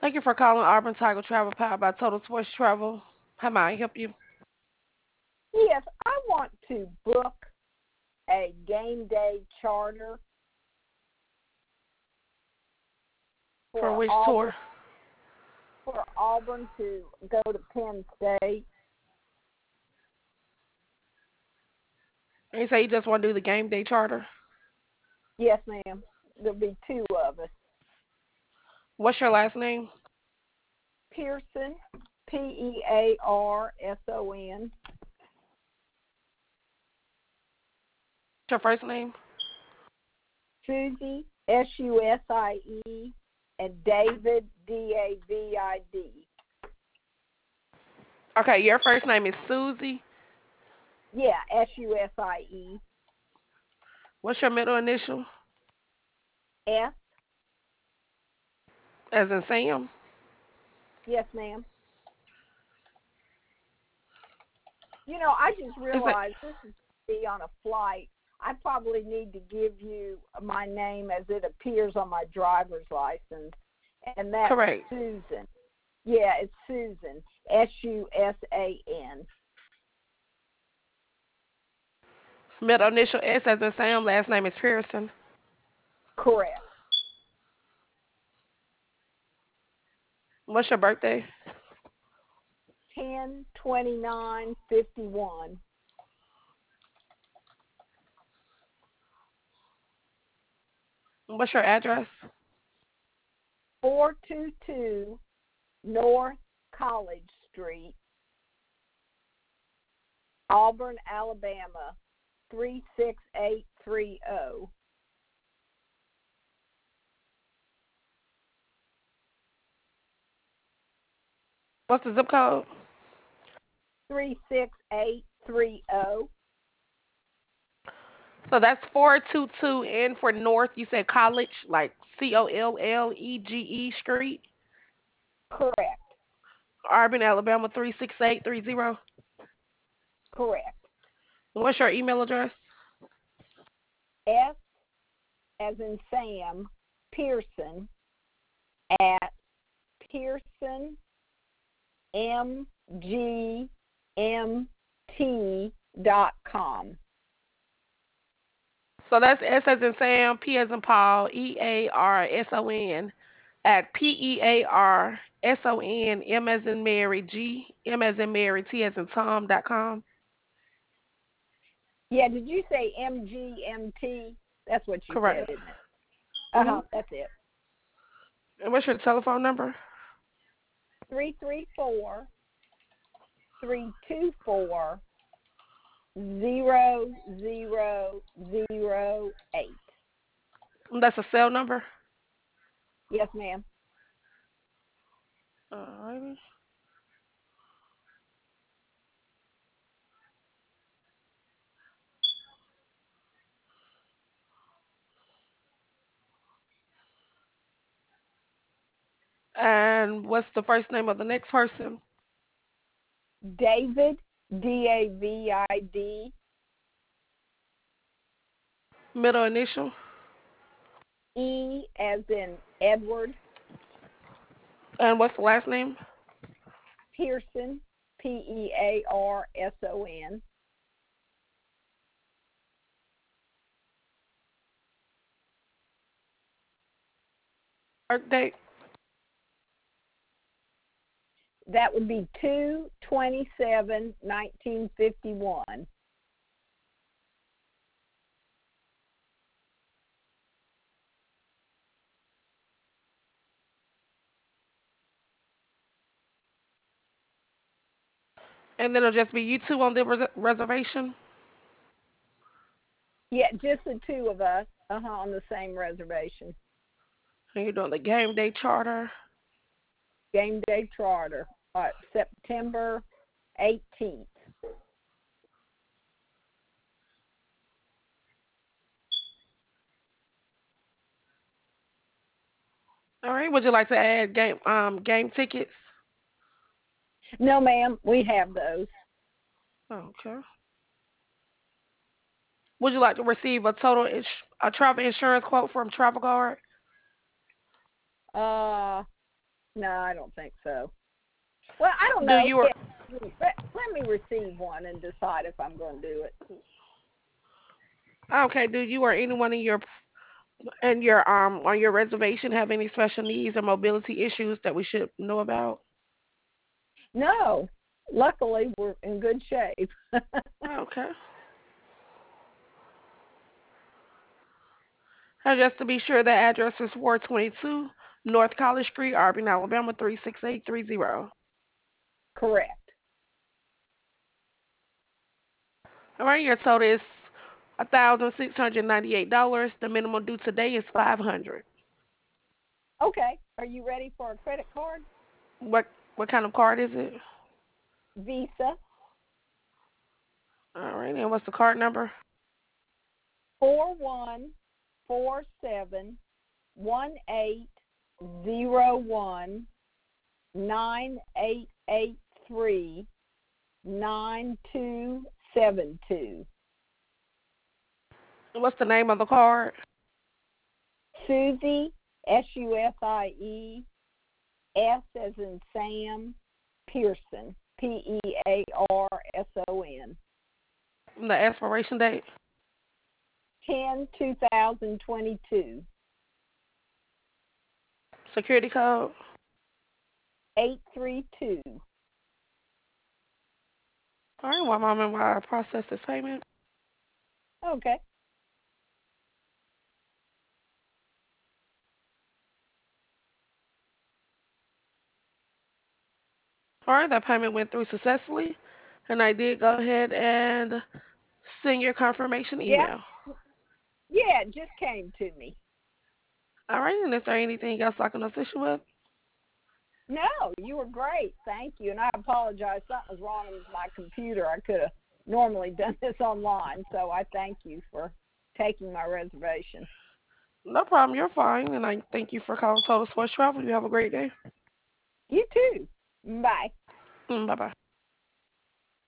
Thank you for calling Auburn Tiger Travel powered by Total Sports Travel. How may I help you? Yes, I want to book a game day charter For for which Auburn tour? for Auburn to go to Penn State. And you say you just want to do the game day charter? Yes, ma'am. There'll be two of us. What's your last name? Pearson, Pearson. What's your first name? Susie, Susie, and David, David. Okay, your first name is Susie. Yeah, Susie. What's your middle initial? S. As in Sam? Yes, ma'am. I just Is it realized this is be on a flight. I probably need to give you my name as it appears on my driver's license, and that's correct? Susan. Yeah, it's Susan. Susan. Middle initial S as in Sam. Last name is Pearson. Correct. What's your birthday? 10/29/51. What's your address? 422 North College Street, Auburn, Alabama 36830. What's the zip code? 36830. So that's 422 N for North. You said College, like Collegee Street, Correct. Auburn, Alabama 36830. Correct. What's your email address? S as in Sam, Pearson at PearsonMGMT.com. So that's S as in Sam, P as in Paul, EARSON at PEARSON, M as in Mary, G, M as in Mary, T as in Tom.com. Yeah, did you say MGMT? That's what you said, Correct. isn't it? hmm That's it. And what's your telephone number? 334-324-0008. That's a cell number. Yes, ma'am. Alrighty. And what's the first name of the next person? David, David. Middle initial. E as in Edward. And what's the last name? Pearson, Pearson. Birth date. That would be 2/27/1951. And then it'll just be you two on the reservation. Yeah, just the two of us, on the same reservation. And you're doing the game day charter. Game day charter, September 18th. All right. Would you like to add game tickets? No, ma'am, we have those. Okay. Would you like to receive a travel insurance quote from Travel Guard? Uh, No, I don't think so. Well, I don't Do know. you or Yeah, let me receive one and decide if I'm going to do it. okay? Do you or anyone in your on your reservation have any special needs or mobility issues that we should know about? No, luckily we're in good shape. Okay. And just to be sure, the address is 422 North College Street, Auburn, Alabama 36830. Correct. All right, your total is $1,698. The minimum due today is 500. Okay. Are you ready for a credit card? What kind of card is it? Visa. All right, and what's the card number? 4147180198839272. What's the name of the card? Susie, Susie, S as in Sam, Pearson, Pearson. The expiration date? 10/2022. Security code? 832. All right, one moment while I process this payment. Okay. All right, that payment went through successfully, and I did go ahead and send your confirmation Yeah. email. Yeah, it just came to me. All right, and is there anything else I can assist you with? No, you were great. Thank you. And I apologize. Something was wrong with my computer. I could have normally done this online. So I thank you for taking my reservation. No problem, you're fine, and I thank you for calling Total Sports Travel. You have a great day. You too. Bye. Bye bye.